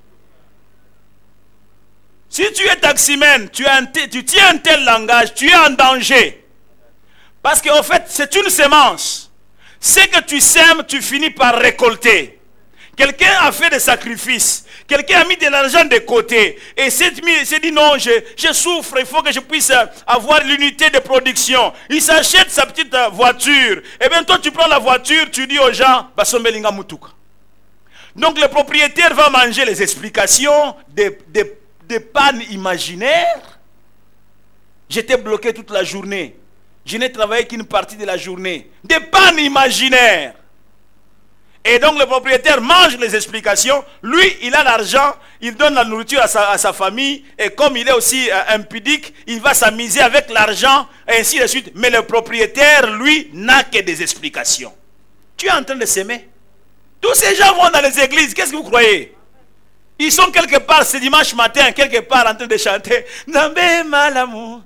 A: Si tu es taximan, tu, tu tiens un tel langage, tu es en danger. Parce qu'en fait, c'est une semence. Ce que tu sèmes, tu finis par récolter. Quelqu'un a fait des sacrifices. Quelqu'un a mis de l'argent de côté. Et s'est dit non, je, je souffre, il faut que je puisse avoir l'unité de production. Il s'achète sa petite voiture. Et bien toi tu prends la voiture, tu dis aux gens, Basombelinga Mutuka. Donc le propriétaire va manger les explications des, des, des pannes imaginaires. J'étais bloqué toute la journée. Je n'ai travaillé qu'une partie de la journée. Des pannes imaginaires. Et donc le propriétaire mange les explications. Lui, il a l'argent, il donne la nourriture à sa, à sa famille. Et comme il est aussi euh, impudique, il va s'amuser avec l'argent, et ainsi de suite. Mais le propriétaire, lui, n'a que des explications. Tu es en train de s'aimer. Tous ces gens vont dans les églises. Qu'est-ce que vous croyez? Ils sont quelque part, ce dimanche matin, quelque part en train de chanter Nambé Malamu.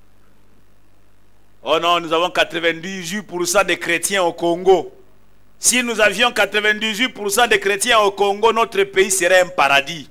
A: Oh non, nous avons quatre-vingt-dix-huit pour cent de chrétiens au Congo. Si nous avions quatre-vingt-dix-huit pour cent de chrétiens au Congo, notre pays serait un paradis.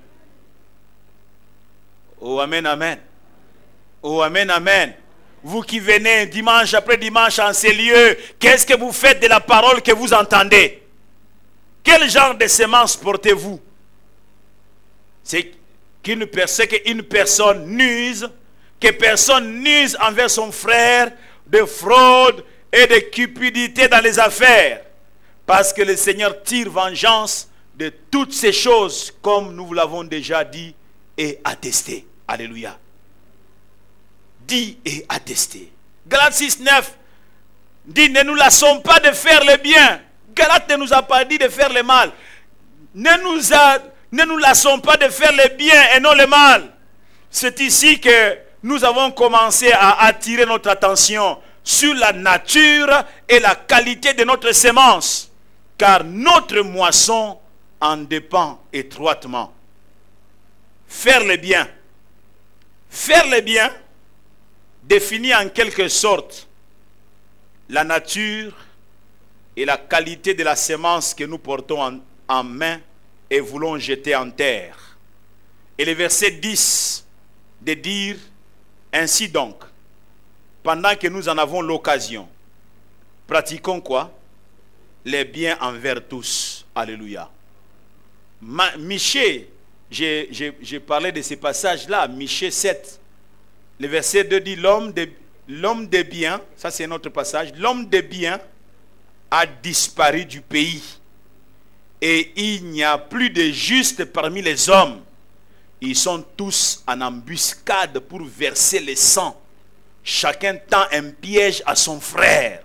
A: Oh amen, amen. Oh amen, amen. Vous qui venez dimanche après dimanche en ces lieux, qu'est-ce que vous faites de la parole que vous entendez? Quel genre de semence portez-vous? C'est qu'une personne, qu'une personne n'use, que personne n'use envers son frère de fraude et de cupidité dans les affaires. Parce que le Seigneur tire vengeance de toutes ces choses, comme nous vous l'avons déjà dit et attesté. Alléluia. Dit et attesté. Galates six, neuf dit, ne nous lassons pas de faire le bien. Galates ne nous a pas dit de faire le mal. Ne nous, a, ne nous lassons pas de faire le bien et non le mal. C'est ici que nous avons commencé à attirer notre attention sur la nature et la qualité de notre semence. Car notre moisson en dépend étroitement. Faire le bien. Faire le bien définit en quelque sorte la nature et la qualité de la semence que nous portons en, en main et voulons jeter en terre. Et le verset dix de dire, ainsi donc, pendant que nous en avons l'occasion, pratiquons quoi? Les biens envers tous. Alléluia. Ma, Michée, j'ai parlé de ces passages-là, Michée sept. Le verset deux dit, l'homme de, l'homme de bien, ça c'est notre passage, l'homme de bien a disparu du pays. et il n'y a plus de justes parmi les hommes. Ils sont tous en embuscade pour verser le sang. Chacun tend un piège à son frère.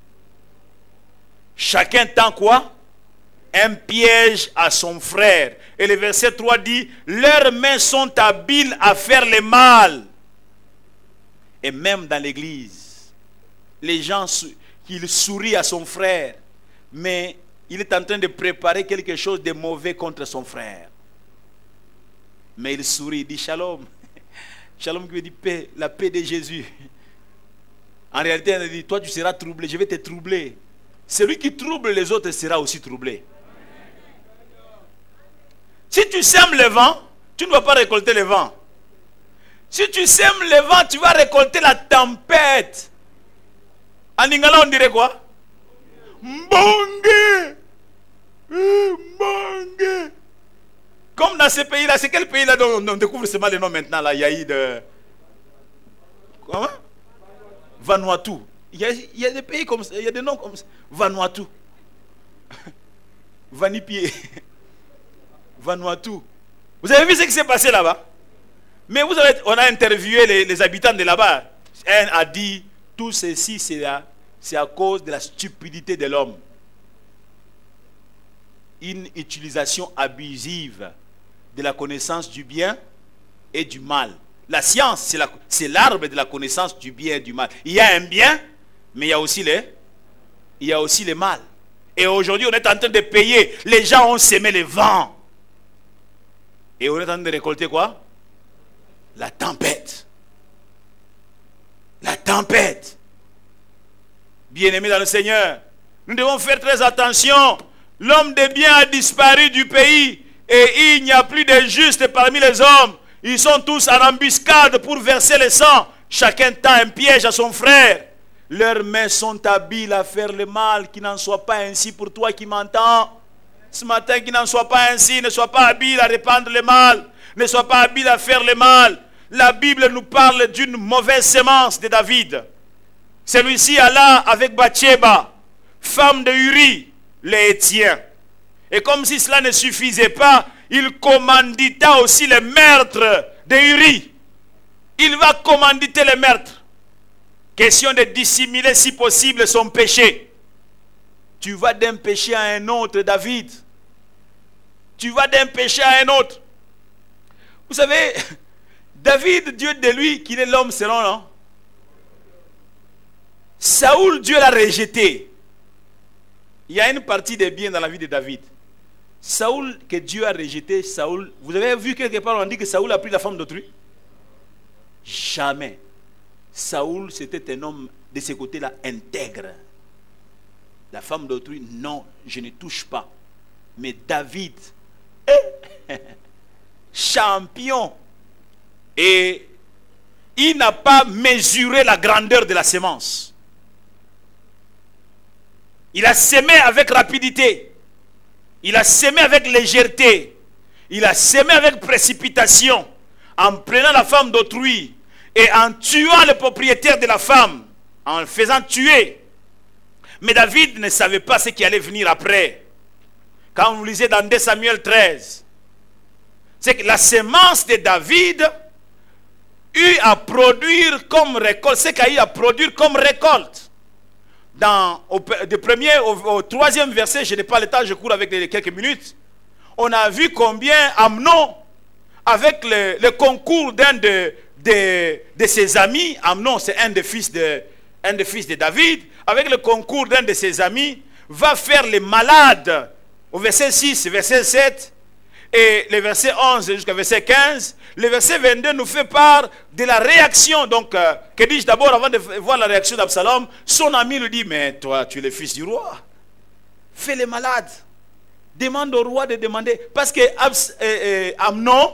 A: Chacun tend quoi? Un piège à son frère. Et le verset trois dit, leurs mains sont habiles à faire le mal. Et même dans l'église, les gens, ils sourient à son frère, mais il est en train de préparer quelque chose de mauvais contre son frère. Mais il sourit, il dit shalom. Shalom qui veut dire paix, la paix de Jésus. En réalité, il dit, toi tu seras troublé, je vais te troubler. Celui qui trouble les autres sera aussi troublé. Si tu sèmes le vent, tu ne vas pas récolter le vent. Si tu sèmes le vent, tu vas récolter la tempête. En lingala, on dirait quoi? Mbongue. Mbongue. Comme dans ces pays-là, c'est quel pays-là dont on découvre seulement les noms maintenant là? Il y a eu de... Comment? Vanuatu. Il y, a, il y a des pays comme ça, il y a des noms comme ça. Vanuatu. Vanipié. Vanuatu. Vous avez vu ce qui s'est passé là-bas? Mais vous avez, on a interviewé les, les habitants de là-bas. Un a dit, tout ceci c'est à, c'est à cause de la stupidité de l'homme. Une utilisation abusive de la connaissance du bien et du mal. La science, c'est, la, c'est l'arbre de la connaissance du bien et du mal. Il y a un bien, mais il y a aussi le, il y a aussi le mal. Et aujourd'hui, on est en train de payer. Les gens ont semé le vent. Et on est en train de récolter quoi? La tempête. La tempête. Bien-aimés dans le Seigneur, nous devons faire très attention. L'homme de bien a disparu du pays et il n'y a plus de justes parmi les hommes. Ils sont tous en embuscade pour verser le sang. Chacun tend un piège à son frère. Leurs mains sont habiles à faire le mal. Qu'il n'en soit pas ainsi pour toi qui m'entends. Ce matin, qu'il n'en soit pas ainsi. Ne sois pas habile à répandre le mal. Ne sois pas habile à faire le mal. La Bible nous parle d'une mauvaise sémence de David. Celui-ci alla avec Bathsheba, femme de Uri, les Hétiens. Et comme si cela ne suffisait pas, il commandita aussi le meurtre de Uri. Il va commanditer le meurtre. Question de dissimuler si possible son péché. Tu vas d'un péché à un autre, David. Tu vas d'un péché à un autre. Vous savez, David, Dieu de lui, qu'il est l'homme selon l'homme. Saoul, Dieu l'a rejeté. Il y a une partie des biens dans la vie de David. Saoul, que Dieu a rejeté, Saoul, vous avez vu quelque part, on dit que Saoul a pris la femme d'autrui? Jamais. Saoul, c'était un homme de ce côté-là intègre. La femme d'autrui, non, je ne touche pas. Mais David, eh, champion. Et il n'a pas mesuré la grandeur de la sémence. Il a semé avec rapidité. Il a semé avec légèreté. Il a semé avec précipitation. En prenant la femme d'autrui et en tuant le propriétaire de la femme. En le faisant tuer. Mais David ne savait pas ce qui allait venir après. Quand vous lisez dans deux Samuel treize, c'est que la sémence de David eut à produire comme récolte. Ce qu'il a eu à produire comme récolte. Dans, au, de premier au, au troisième verset, je n'ai pas le temps, je cours avec les, quelques minutes. On a vu combien Amnon, avec le, le concours d'un de, de, de ses amis, Amnon c'est un des fils de, un des fils de David, avec le concours d'un de ses amis, va faire les malades au verset six, verset sept, et le verset onze jusqu'au verset quinze. Le verset vingt-deux nous fait part de la réaction. Donc, euh, que dis-je d'abord avant de voir la réaction d'Absalom? Son ami lui dit, mais toi, tu es le fils du roi. Fais les malades. Demande au roi de demander. Parce que Abs, euh, euh, Amnon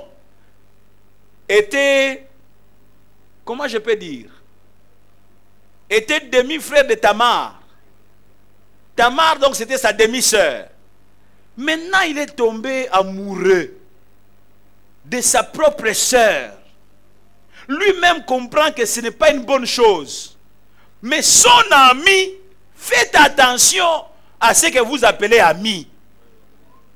A: était, comment je peux dire, était demi-frère de Tamar. Tamar, donc, c'était sa demi-sœur. Maintenant, il est tombé amoureux de sa propre sœur. Lui-même comprend que ce n'est pas une bonne chose. Mais son ami, faites attention à ce que vous appelez ami.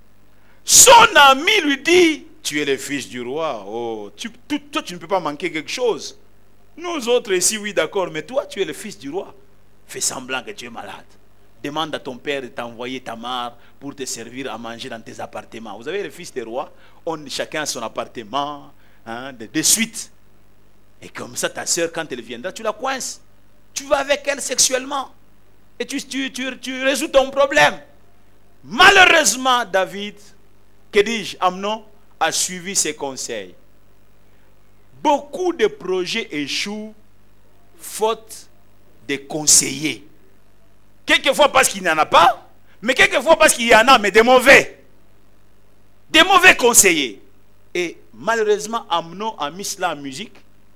A: Son ami lui dit, tu es le fils du roi. Oh, tu, tu, toi, tu ne peux pas manquer quelque chose. Nous autres ici, oui, d'accord, mais toi, tu es le fils du roi. Fais semblant que tu es malade. Demande à ton père de t'envoyer Tamar pour te servir à manger dans tes appartements. Vous avez le fils des rois, on, chacun a son appartement, hein, de, de suite. Et comme ça, ta soeur, quand elle viendra, tu la coinces. Tu vas avec elle sexuellement. Et tu, tu, tu, tu résous ton problème. Malheureusement, David, que dis-je, Amnon, a suivi ses conseils. Beaucoup de projets échouent faute de conseillers. Quelquefois parce qu'il n'y en a pas, mais quelquefois parce qu'il y en a, mais des mauvais. Des mauvais conseillers. Et malheureusement, Amnon a mis cela en musique.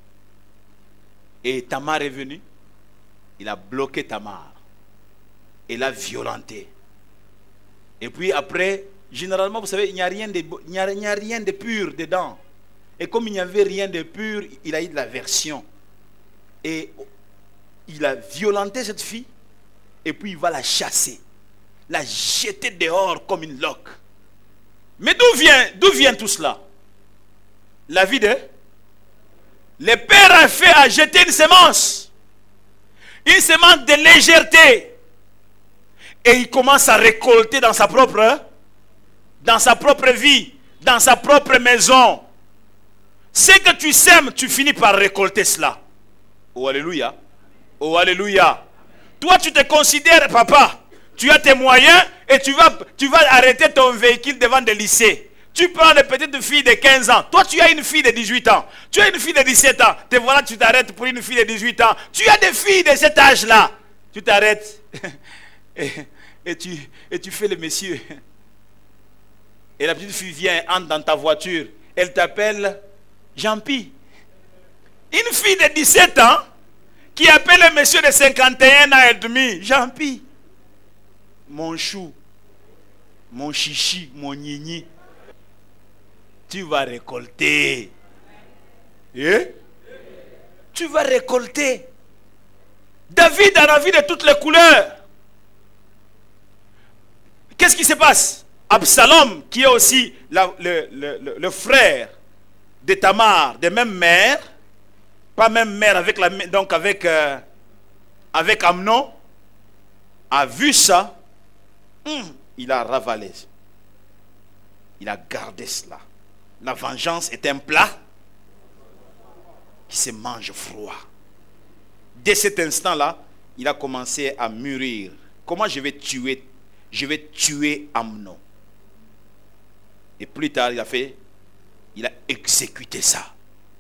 A: Et Tamar est venu. Il a bloqué Tamar. Il l'a violenté. Et puis après, généralement, vous savez, il n'y a rien de, il n'y a, il n'y a rien de pur dedans. Et comme il n'y avait rien de pur, il a eu de l'aversion. Et il a violenté cette fille. Et puis il va la chasser. La jeter dehors comme une loque. Mais d'où vient, d'où vient tout cela? La vie de... Le père a fait à jeter une semence. Une semence de légèreté. Et il commence à récolter dans sa propre... Dans sa propre vie. Dans sa propre maison. Ce que tu sèmes, tu finis par récolter cela. Oh alléluia. Oh alléluia. Toi tu te considères papa. Tu as tes moyens et tu vas, tu vas arrêter ton véhicule devant des lycées. Tu prends des petites filles de quinze ans. Toi tu as une fille de dix-huit ans. Tu as une fille de dix-sept ans. Te voilà, tu t'arrêtes pour une fille de dix-huit ans. Tu as des filles de cet âge-là. Tu t'arrêtes. Et, et, tu, et tu fais le monsieur. Et la petite fille vient, entre dans ta voiture. Elle t'appelle Jean-Pi. Une fille de dix-sept ans qui appelle un monsieur de cinquante et un ans et demi. Jean-Pi. Mon chou. Mon chichi. Mon nini. Tu vas récolter. Eh? Tu vas récolter. David a la vie de toutes les couleurs. Qu'est-ce qui se passe? Absalom, qui est aussi la, le, le, le, le frère de Tamar, de même mère, pas même mère avec la, donc avec euh, avec Amnon, a vu ça, hum, il a ravalé, il a gardé cela. La vengeance est un plat qui se mange froid. Dès cet instant-là, il a commencé à mûrir. Comment je vais tuer, je vais tuer Amnon. Et plus tard, il a fait, il a exécuté ça.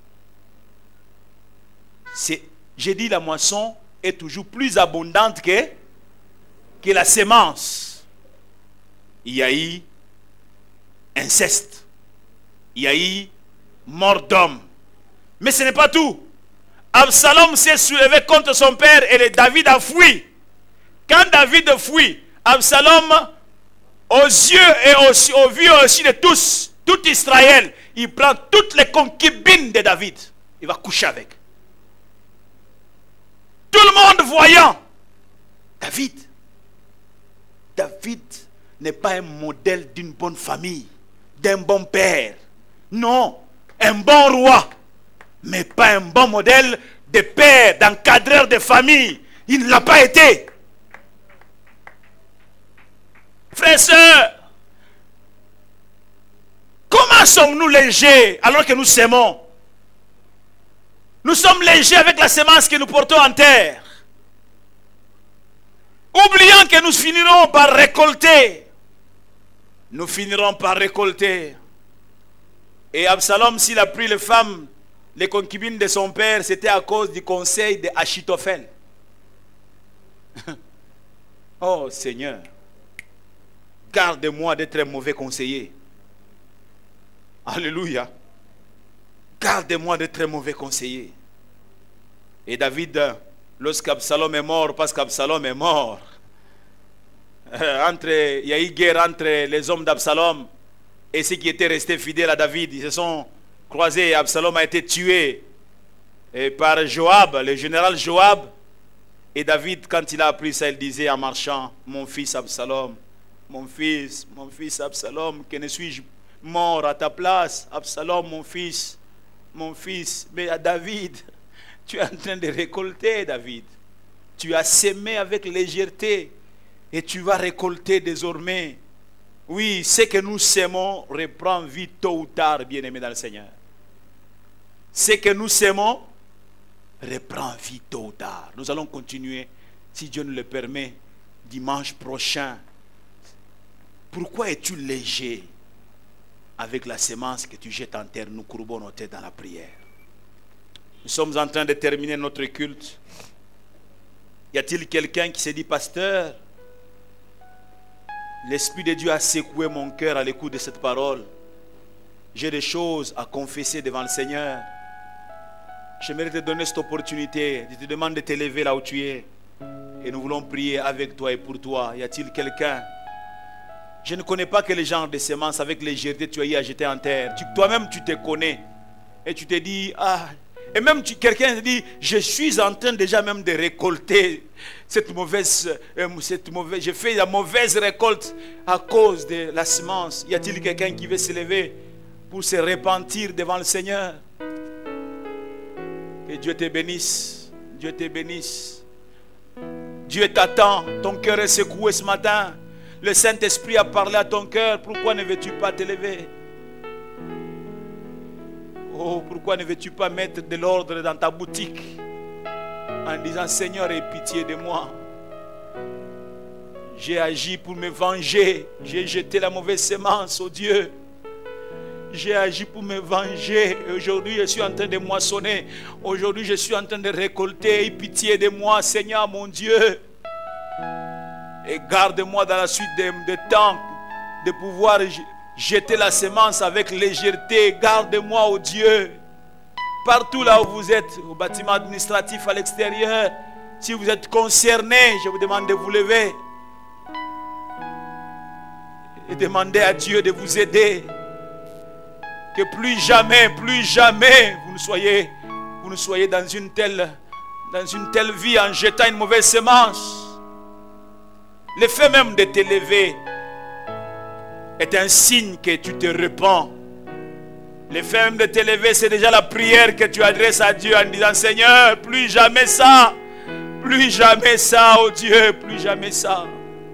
A: C'est, j'ai dit, la moisson est toujours plus abondante que, que la semence. Il y a eu inceste. Il y a eu mort d'homme. Mais ce n'est pas tout. Absalom s'est soulevé contre son père et David a fui. Quand David fuit, Absalom, aux yeux et aux, aux vues aussi de tous, tout Israël, il prend toutes les concubines de David. Il va coucher avec. Tout le monde voyant. David. David n'est pas un modèle d'une bonne famille, d'un bon père. Non, un bon roi, mais pas un bon modèle de père, d'encadreur de famille. Il ne l'a pas été. Frères et sœurs, comment sommes-nous légers alors que nous s'aimons? Nous sommes légers avec la semence que nous portons en terre, oubliant que nous finirons par récolter. Nous finirons par récolter. Et Absalom, s'il a pris les femmes, les concubines de son père, c'était à cause du conseil de Achitophel. Oh Seigneur, garde-moi d'être un mauvais conseiller. Alléluia. Garde-moi d'être un mauvais conseiller. Et David, lorsqu'Absalom est mort, parce qu'Absalom est mort, entre, il y a eu guerre entre les hommes d'Absalom et ceux qui étaient restés fidèles à David. Ils se sont croisés. Absalom a été tué et par Joab, le général Joab. Et David, quand il a appris ça, il disait en marchant, mon fils Absalom, mon fils, mon fils Absalom, que ne suis-je mort à ta place? Absalom, mon fils, mon fils. Mais à David, tu es en train de récolter, David. Tu as sémé avec légèreté et tu vas récolter désormais. Oui, ce que nous sémons reprend vie tôt ou tard, bien-aimé dans le Seigneur. Ce que nous sémons reprend vie tôt ou tard. Nous allons continuer, si Dieu nous le permet, dimanche prochain. Pourquoi es-tu léger avec la sémence que tu jettes en terre? Nous courbons nos têtes dans la prière. Nous sommes en train de terminer notre culte. Y a-t-il quelqu'un qui s'est dit, pasteur, l'Esprit de Dieu a secoué mon cœur à l'écoute de cette parole. J'ai des choses à confesser devant le Seigneur. J'aimerais te donner cette opportunité. Je te demande de te lever là où tu es. Et nous voulons prier avec toi et pour toi. Y a-t-il quelqu'un? Je ne connais pas quel genre de semences avec légèreté tu as eu à jeter en terre. Tu, toi-même tu te connais. Et tu te dis, ah... Et même quelqu'un dit, je suis en train déjà même de récolter cette mauvaise, euh, cette mauvaise, je fais la mauvaise récolte à cause de la semence. Y a-t-il quelqu'un qui veut se lever pour se repentir devant le Seigneur? Que Dieu te bénisse, Dieu te bénisse. Dieu t'attend, ton cœur est secoué ce matin. Le Saint-Esprit a parlé à ton cœur, pourquoi ne veux-tu pas te lever? Oh, pourquoi ne veux-tu pas mettre de l'ordre dans ta boutique en disant, Seigneur, aie pitié de moi. J'ai agi pour me venger. J'ai jeté la mauvaise semence, oh Dieu. J'ai agi pour me venger. Et aujourd'hui, je suis en train de moissonner. Aujourd'hui, je suis en train de récolter. Aie pitié de moi, Seigneur, mon Dieu. Et garde-moi dans la suite des de temps de pouvoir jeter la semence avec légèreté. Garde-moi, oh Dieu. Partout là où vous êtes, au bâtiment administratif, à l'extérieur, si vous êtes concerné, je vous demande de vous lever et demander à Dieu de vous aider. Que plus jamais, plus jamais, vous ne soyez, vous ne soyez dans une telle, dans une telle vie en jetant une mauvaise semence. Le fait même de te lever est un signe que tu te repens. Le fait même de te lever, c'est déjà la prière que tu adresses à Dieu en disant, Seigneur, plus jamais ça, plus jamais ça, oh Dieu, plus jamais ça.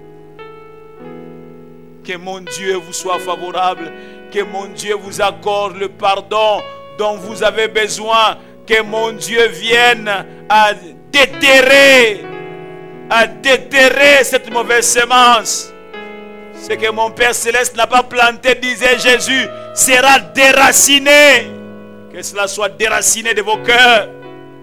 A: Que mon Dieu vous soit favorable, que mon Dieu vous accorde le pardon dont vous avez besoin, que mon Dieu vienne à déterrer, à déterrer cette mauvaise semence. Ce que mon Père Céleste n'a pas planté, disait Jésus, sera déraciné. Que cela soit déraciné de vos cœurs.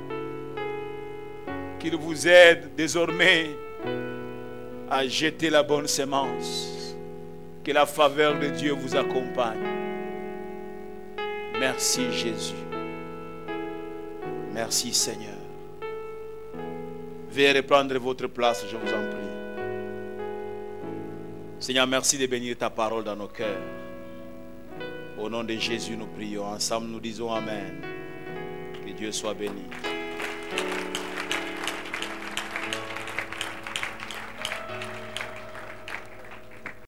A: Qu'il vous aide désormais à jeter la bonne semence. Que la faveur de Dieu vous accompagne. Merci Jésus. Merci Seigneur. Veuillez reprendre votre place, je vous en prie. Seigneur, merci de bénir ta parole dans nos cœurs. Au nom de Jésus, nous prions. Ensemble, nous disons Amen. Que Dieu soit béni.